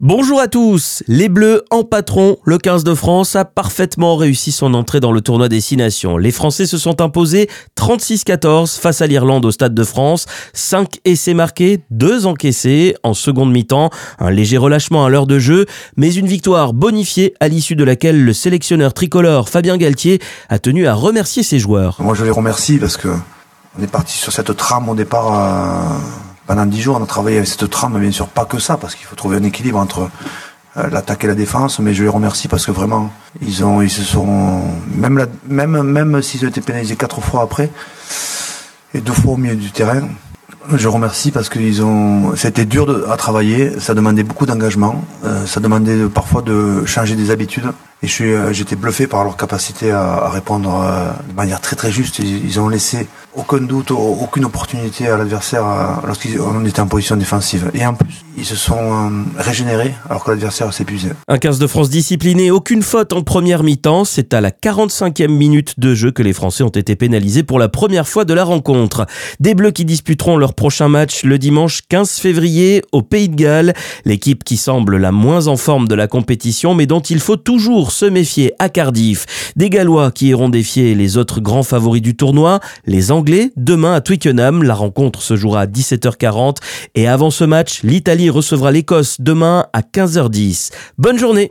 Bonjour à tous, les Bleus en patron, le 15 de France a parfaitement réussi son entrée dans le tournoi Destination. Les Français se sont imposés 36-14 face à l'Irlande au Stade de France. 5 essais marqués, 2 encaissés en seconde mi-temps. Un léger relâchement à l'heure de jeu, mais une victoire bonifiée à l'issue de laquelle le sélectionneur tricolore Fabien Galthié a tenu à remercier ses joueurs. Moi je les remercie parce que on est parti sur cette trame au départ. Pendant 10 jours, on a travaillé avec cette trame, bien sûr pas que ça, parce qu'il faut trouver un équilibre entre l'attaque et la défense, mais je les remercie parce que vraiment, ils se sont, même s'ils ont été pénalisés 4 fois après, et 2 fois au milieu du terrain, je remercie parce que c'était dur à travailler, ça demandait beaucoup d'engagement, ça demandait parfois de changer des habitudes, et j'étais bluffé par leur capacité à répondre de manière très très juste. Ils ont laissé aucun doute, aucune opportunité à l'adversaire lorsqu'on était en position défensive. Et en plus, ils se sont régénérés alors que l'adversaire s'épuisait. Un 15 de France discipliné, aucune faute en première mi-temps. C'est à la 45e minute de jeu que les Français ont été pénalisés pour la première fois de la rencontre. Des Bleus qui disputeront leur prochain match le dimanche 15 février au Pays de Galles. L'équipe qui semble la moins en forme de la compétition, mais dont il faut toujours se méfier à Cardiff. Des Gallois qui iront défier les autres grands favoris du tournoi, les Anglais, demain à Twickenham. La rencontre se jouera à 17h40 et avant ce match, l'Italie recevra l'Écosse demain à 15h10. Bonne journée!